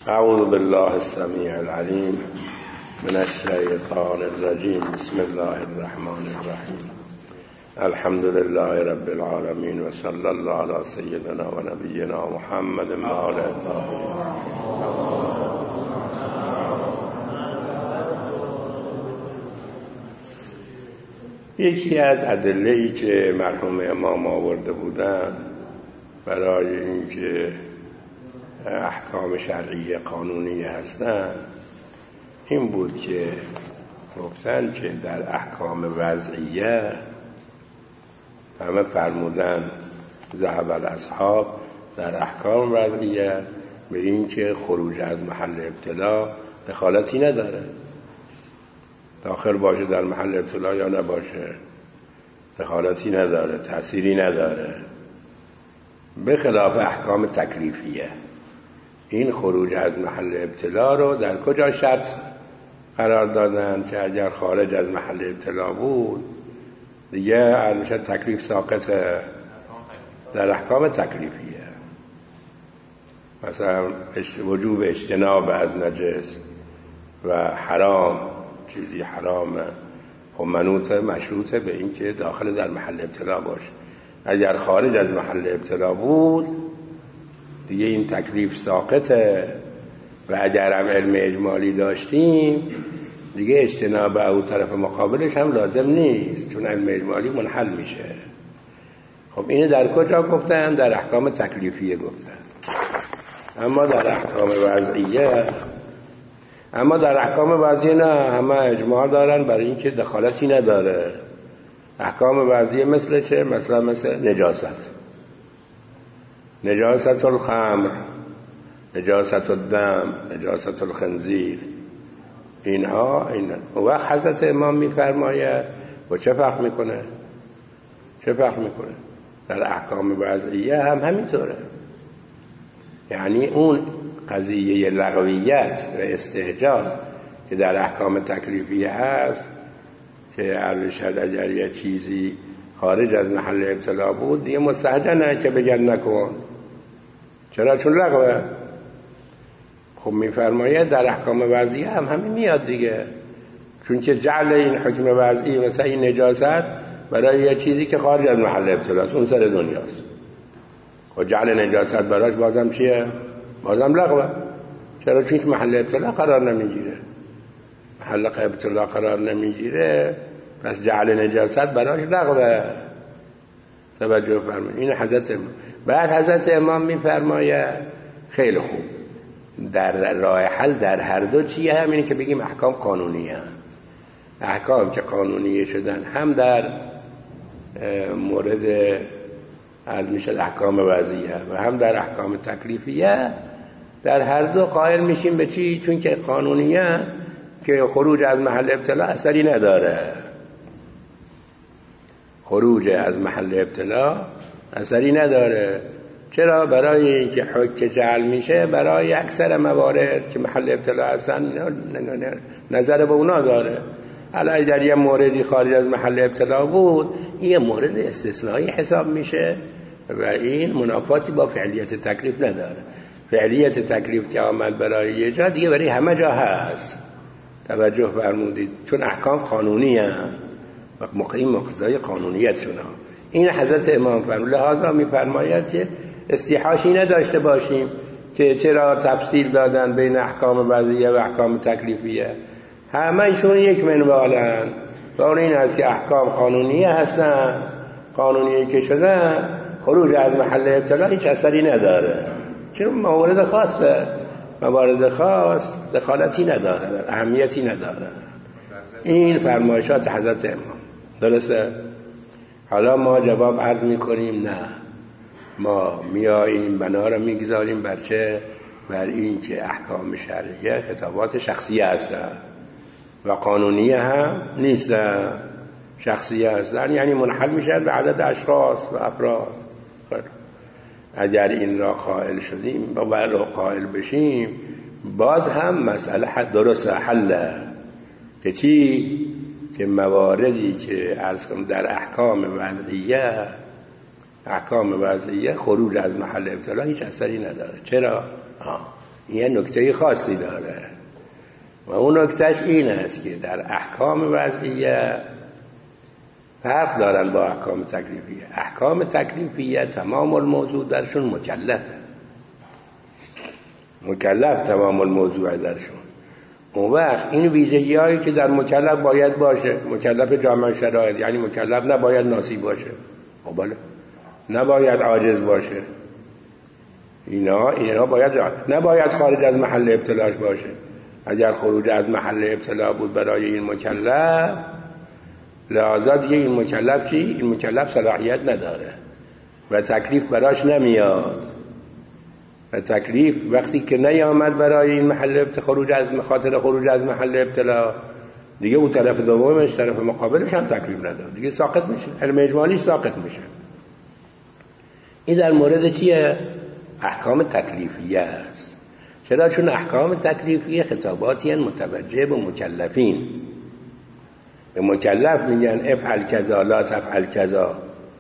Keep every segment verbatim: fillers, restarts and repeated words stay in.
اعوذ بالله السمیع العلیم من الشیطان الرجیم. بسم الله الرحمن الرحیم. الحمد لله رب العالمین و صلی الله علی سیدنا و نبینا محمد و آله الطاهرین. یکی از ادله‌ای که مرحوم امام آورده بودند برای اینکه احکام شرعی قانونی هستند این بود که گفتن که در احکام وضعیه همه فرمودن ذهب الاصحاب در احکام وضعیه به این که خروج از محل ابتلا دخالتی نداره، داخل باشه در محل ابتلا یا نباشه دخالتی نداره، تأثیری نداره، به خلاف احکام تکلیفیه. این خروج از محل ابتلا رو در کجا شرط قرار دادن که اگر خارج از محل ابتلا بود دیگه همیشه تکلیف ساقطه، در احکام تکلیفیه. مثلا وجوب اجتناب از نجس و حرام، چیزی حرامه خب منوطه مشروطه به این که داخل در محل ابتلا باشه. اگر خارج از محل ابتلا بود دیگه این تکلیف ساقطه و اگر هم علم اجمالی داشتیم دیگه اجتناب او طرف مقابلش هم لازم نیست، چون علم اجمالی منحل میشه. خب اینه در کجا گفتن؟ در احکام تکلیفیه گفتن. اما در احکام وضعیه اما در احکام وضعیه نه، همه اجماع دارن برای اینکه دخالتی نداره. احکام وضعیه مثل چه؟ مثلا مثل نجاست، نجاست الخمر، نجاست الدم، نجاست الخنزیر، اینها این و وقت حضرت امام میفرماید و چه فرق میکنه؟ چه فرق میکنه؟ در احکام وضعیه هم همینطوره. یعنی اون قضیه لغویت و استهجان که در احکام تکلیفیه هست که عرض شد اگر یه چیزی خارج از محل ابتلا بود دیگه مستهجنه که بگن نکن. چرا؟ چون لغوه. خب میفرماید در احکام وضعیه هم همین میاد دیگه، چون که جعل این حکم وضعی مثلا این نجاست برای یه چیزی که خارج از محل ابتلاست، اون سر دنیاست. خب جعل نجاست براش بازم چیه؟ بازم لغوه. چرا؟ چون که محل ابتلا قرار نمیگیره، محل ابتلا قرار نمیگیره، پس جعل نجاست براش لغوه. توجه فرمایید. این حضرت امام. بعد حضرت امام میفرماید خیلی خوب، در راه حل در هر دو چیه؟ همینه که بگیم احکام قانونی هم. احکام که قانونی شدن هم در مورد عرض میشد احکام وضعیه و هم در احکام تکلیفیه، در هر دو قائل میشیم به چی؟ چون که قانونیه که خروج از محل ابتلا اثری نداره. خروج از محل ابتلا اثری نداره. چرا؟ برای اینکه حکم جعل میشه برای اکثر موارد که محل ابتلا هستن نظر به اونا داره. حالا در یه موردی خارج از محل ابتلا بود این مورد استثنایی حساب میشه و این منافاتی با فعلیت تکلیف نداره. فعلیت تکلیف که آمد برای یه جا دیگه برای همه جا هست. توجه فرمودید. چون احکام قانونی هم و مقیم مقتضای قانونیت شونه. این حضرت امام فرمود. لحاظا میفرماید که استیحاشی نداشته باشیم که چرا تفصیل دادن بین احکام وضعیه و احکام تکلیفیه. همه ایشون یک منوالن و اون این است که احکام قانونیه هستن، قانونیه که شدن خروج از محل ابتلا هیچ اثری نداره، چون موارد خاصه، موارد خاص دخالتی نداره، اهمیتی نداره. این فرمایشات حضرت امام. درسته؟ حالا ما جواب عرض میکنیم نه، ما میاییم بنا رو میگذاریم بر چه؟ بر این که احکام شرعیه خطابات شخصیه هستن و قانونیه هم نیستن، شخصیه هستن، یعنی منحل میشه به عدد اشخاص و افراد. اگر این را قائل شدیم و را قائل بشیم باز هم مسئله حد درست حله که چی؟ که مواردی که عرض کنم در احکام وضعیه احکام وضعیه خروج از محل ابتلا هیچ اثری نداره. چرا؟ آه. یه نکته خاصی داره و اون نکتهش این است که در احکام وضعیه فرق دارن با احکام تکلیفیه. احکام تکلیفیه تمام الموضوع درشون مکلف مکلف تمام الموضوع درشون. اون وقت این ویژگی هایی که در مکلف باید باشه، مکلف جامع شرایط، یعنی مکلف نباید ناسی باشه، بله نباید عاجز باشه، اینا اینا باید نباید خارج از محل ابتلاش باشه. اگر خروج از محل ابتلا بود برای این مکلف، لحاظا دیگه این مکلف چی؟ این مکلف صلاحیت نداره و تکلیف براش نمیاد. و تکلیف وقتی که نیامد برای این محل ابتلا، خروج از خاطر خروج از محل ابتلا، دیگه اون طرف دومش، طرف مقابلش هم تکلیف نداره، دیگه ساقط میشه، علم اجمالیش ساقط میشه. این در مورد چیه؟ احکام تکلیفیه است. چرا؟ چون احکام تکلیفیه خطاباتی هستند متوجه به مکلفین. به مکلف میگن افعل کذا لا تفعل کذا،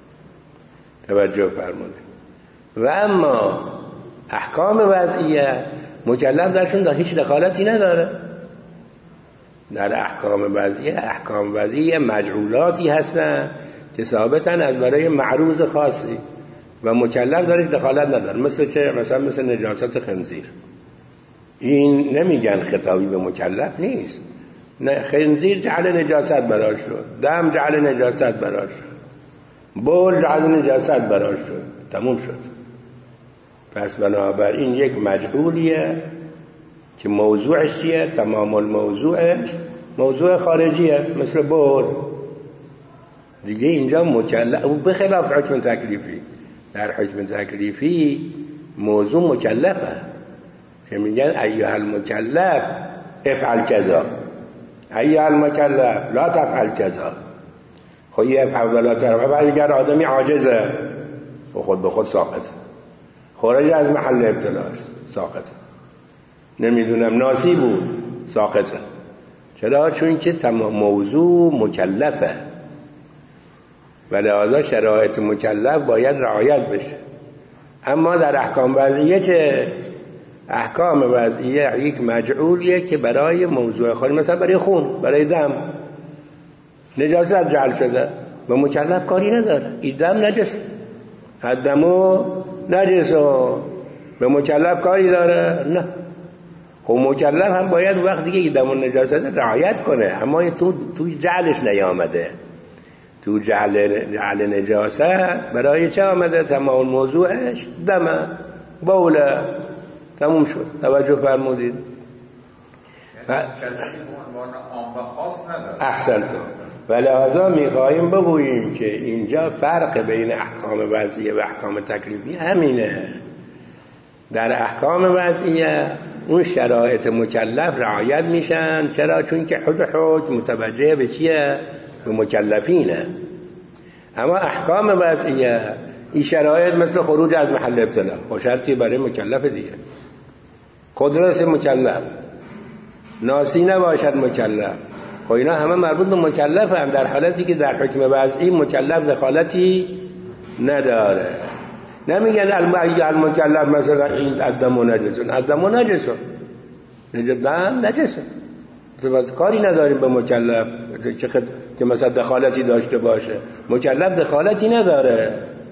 توجه فرمایید. و اما احکام وضعیه مکلف درشون در هیچ دخالتی نداره. در احکام وضعیه، احکام وضعیه مجعولاتی هستن که ثابتن از برای معروض خاصی و مکلف درش دخالت نداره. مثل چه؟ مثلا مثل نجاست خنزیر، این نمیگن خطابی به مکلف نیست. خنزیر جعل نجاست براش شد، دم جعل نجاست براش شد، بول جعل نجاست براش شد، تموم شد. پس بنابراین یک مجهولیه که موضوعش چیه؟ تمام الموضوعش موضوع خارجیه، مثل بول دیگه. اینجا مکلف، به خلاف حکم تکلیفی. در حکم تکلیفی موضوع مکلفه که میگن ایها المکلف افعل کذا، ایها المکلف لا تفعل کذا. خب یه افعل ولا تفعل، بعد اگر آدمی عاجزه و خود به خود ساقطه، خارج از محل ابتلاست، ساقطه. نمیدونم ناسی بود، ساقطه. چرا؟ چون که تمام موضوع مکلفه و لذا شرایط مکلف باید رعایت بشه. اما در احکام وضعیه چه؟ احکام وضعیه یک مجعولیه که برای موضوع خالی، مثلا برای خون، برای دم نجاست جعل شده و مکلف کاری نداره. این دم نجس، الدمو نجس، به مکلف کاری داره؟ نه. خب مکلف هم باید وقتی که این دم و نجاست رعایت کنه، اما تو تو جعلش نیامده. تو جعل جعل نجاست برای چه آمده؟ تمام موضوعش دمه، بوله، تموم شد. توجه فرمودید؟ احسنتم. و لذا میخواهیم بگوییم که اینجا فرق بین احکام وضعیه و احکام تکلیفی همینه. در احکام وضعیه اون شرایط مکلف رعایت میشن. چرا؟ چون که حکم حکم متوجه به چیه؟ به مکلفینه. اما احکام وضعیه این شرایط مثل خروج از محل ابتلا با شرطی برای مکلف دیگه، قدرت مکلف، ناسی نباشد مکلف، خب اینا همه مربوط به مکلف هم، در حالتی که در حکم وضعی مکلف دخالتی نداره. نمیگن المکلف مثلا این الدم و نجسون، الدم و نجسون، دم نجسون، تو کاری نداریم به مکلف که خد... که مثلا دخالتی داشته باشه. مکلف دخالتی نداره.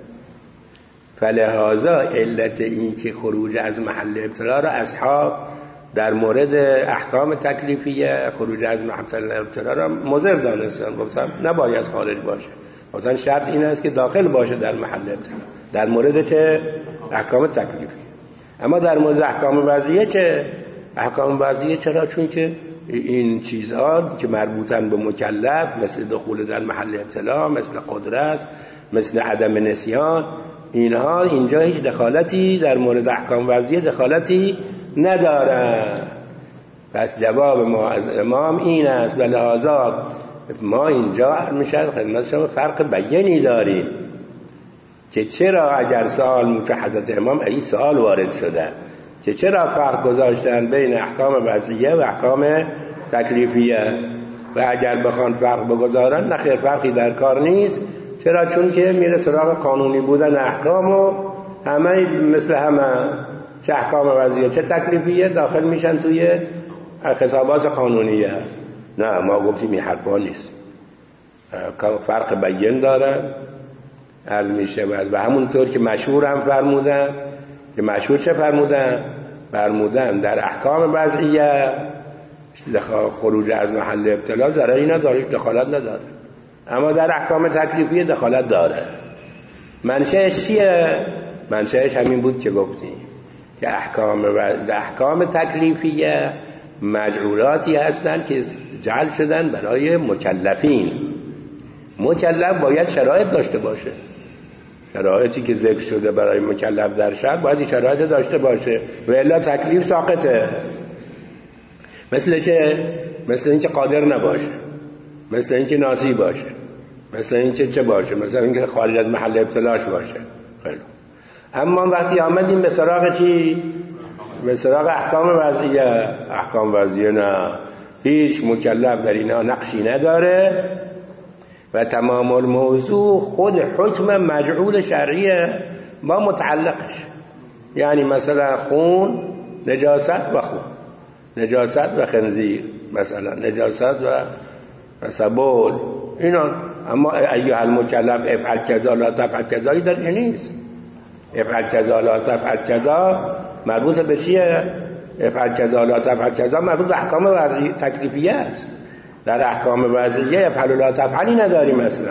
فلهذا علت این که خروج از محل ابتلا را اصحاب در مورد احکام تکلیفیه خروج از محل ابتلا را مضر دانستن، گفتم نباید خارج باشه، مثلا شرط این است که داخل باشه در محل ابتلا در مورد چه؟ احکام تکلیفی. اما در مورد احکام وضعیه چه؟ احکام وضعیه چرا؟ چون که این چیزها که مربوطن به مکلف، مثل دخول در محل ابتلا، مثل قدرت، مثل عدم نسیان، اینها اینجا هیچ دخالتی در مورد احکام وضعیه دخالتی نداره. پس جواب ما از امام این است. و لحاظا ما اینجا میشه خدمت شما فرق بیانی داریم که چرا اگر سوال که حضرت امام این سوال وارد شده که چرا فرق گذاشتن بین احکام وضعیه و احکام تکلیفیه، و اگر بخوان فرق بگذارن نه خیر فرقی در کار نیست. چرا؟ چون که میره سراغ قانونی بودن احکام و همه مثل همه. چه احکام وضعیه چه تکلیفیه داخل میشن توی خطابات قانونیه. نه ما گفتیم این حرفا نیست، فرق بیان داره عرض میشه. و همونطور که مشهور هم فرمودن که مشهور چه فرمودن؟ فرمودن در احکام وضعیه خروج از محل ابتلا ضرری نداره، دخالت نداره، اما در احکام تکلیفیه دخالت داره. منشأش چیه؟ منشأش همین بود که گفتیم که احکام و احکام تکلیفیه مجعولاتی هستند که جعل شدن برای مکلفین. مکلف باید شرایط داشته باشه، شرایطی که ذکر شده برای مکلف در شرع باید این شرایط داشته باشه و الا تکلیف ساقطه. مثل چه؟ مثل اینکه قادر نباشه، مثل اینکه ناسی باشه، مثل اینکه چه باشه، مثل اینکه خارج از محل ابتلاش باشه. خیلی. اما وقتی آمدیم به سراغ چی؟ به سراغ احکام وضعیه. احکام وضعیه نه، هیچ مکلف در اینا نقشی نداره و تمام الموضوع خود حکم مجعول شرعیه با متعلقش. یعنی مثلا خون نجاست و خون، نجاست و خنزیر، مثلا نجاست و سبول اینا. اما ایها المکلف افعل کذا لا تفعل کذایی در نیست. افعل کذا لا تفعل کذا مربوط به چیه؟ افعل کذا لا تفعل کذا مربوط به احکام وضعی تکلیفیه است. در احکام وضعیه افعل لا تفعلی نداریم مثلا.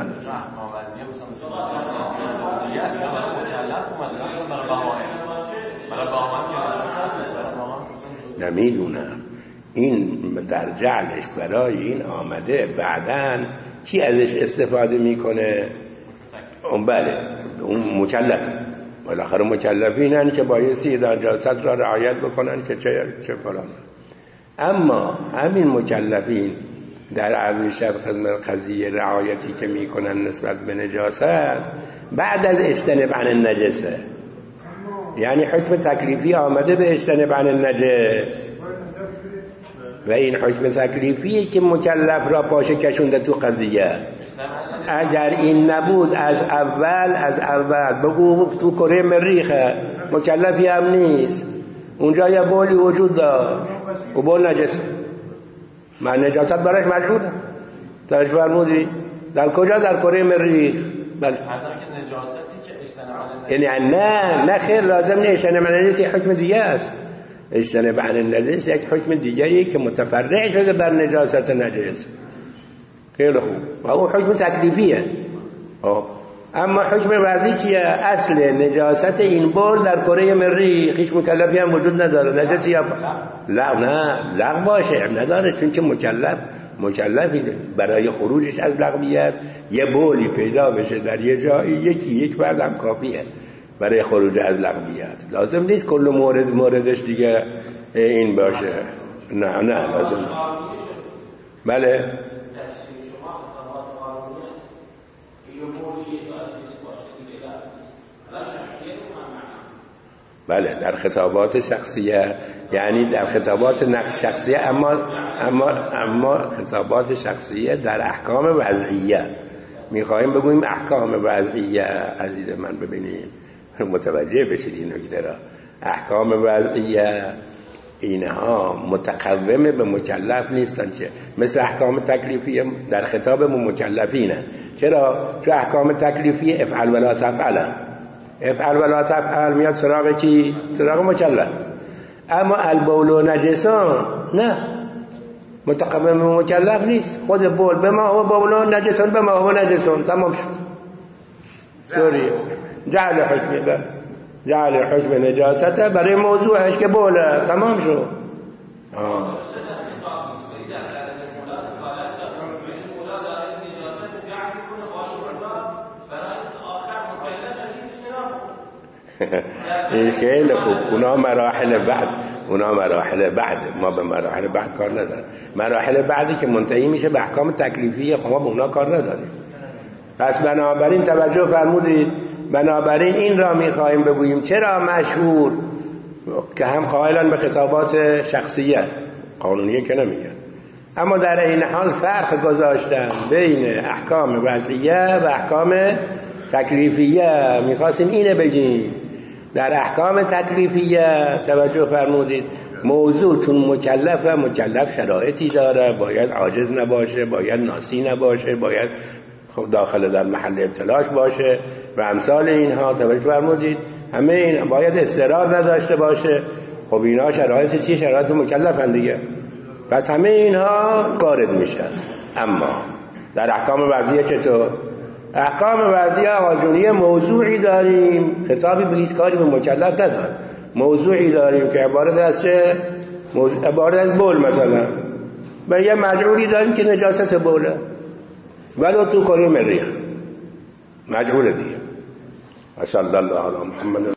نمیدونم این در جعلش برای این آمده بعدن کی ازش استفاده میکنه؟ اون بله اون مکلف، بالاخره مکلفینن که بایستی نجاست را رعایت بکنن که چه چه فلان. اما همین مکلفین در عرض شد خدمت قضیه رعایتی که میکنن نسبت به نجاست بعد از اجتناب عن النجسه، یعنی حکم تکلیفی آمده به اجتناب عن النجس و این حکم تکلیفیه که مکلف را پاشه کشونده تو قضیه. اگر این نبود از اول از اول بگو تو کره مریخه مکلفی هم نیست، اونجا یه بولی وجود داشت و بول نجس، من نجاست براش مجبوره. درش فرمودی در کجا؟ در کره مریخ. بله یعنی نه نه خیر لازم نه اجتناب عن النجس حکم دیگه است. اجتناب عن النجس یک حکم دیگری که متفرع شده بر نجاست نجس. خیلی خوب و اون حکم تکلیفیه. آه. اما حکم وضعی چیه؟ اصل نجاست این بول در کره مریخ هیچ مکلفی هم وجود نداره. نجسی یا لا نه لغو باشه نداره، چون که مکلف مکلفی برای خروجش از لغویت یه بولی پیدا بشه در یه جایی یکی یک فرد هم کافیه برای خروج از لغویت. لازم نیست کل مورد موردش دیگه این باشه. نه نه لازم نیست. بله بله در خطابات شخصیه، یعنی در خطابات نقش شخصیه، اما اما اما خطابات شخصیه در احکام وضعیه. میخوایم بگوییم احکام وضعیه عزیز من ببینید متوجه بشید این نکته را. احکام وضعیه اینها متقومه به مکلف نیستن، چه مثل احکام تکلیفیه در خطاب مکلفینه. چرا؟ چون احکام تکلیفیه افعل ولا تفعل، افعل ولا تفعل میاد سراغ کی؟ سراغ مکلف. اما البول و نجسان نه، متقوم به مکلف نیست. خود بول به ما و بول و نجسان به ما و نجسان تمام شد. سوری جعل حکم جعل حکم نجاسته برای موضوعش که بوله تمام شد. آه. این خیلی خوب. اونا مراحل بعد اونا مراحل بعد ما به مراحل بعد کار نداریم. مراحل بعدی که منتهی میشه به احکام تکلیفی خب ما به اونا کار نداریم. پس بنابراین توجه فرمودید، بنابراین این را میخوایم بگوییم چرا مشهور که هم قائلن به خطابات شخصیه قانونیه که نمیگن، اما در این حال فرق گذاشتن بین احکام وضعیه و احکام تکلیفیه. میخواستیم اینه بگیم در احکام تکلیفیه توجه فرمودید موضوع چون مکلف و مکلف شرایطی داره، باید عاجز نباشه، باید ناسی نباشه، باید خب داخل در محل ابتلاش باشه و امثال اینها توجه فرمودید. همه این باید اضطرار نداشته باشه. خب اینا شرایط چی؟ شرایط مکلفن دیگه. پس همه اینها وارد میشه. اما در احکام وضعیه چطور؟ احکام وضعیه آقاجونی موضوعی داریم، خطابی به هیچ کاری به مکلف نداره، موضوعی داریم که عبارت از چه؟ موضوع عبارت از بول مثلا، و یه مجعولی داریم که نجاست بوله ولو تو کنیم مریخ مجعول دیگه. صلی الله علی محمد.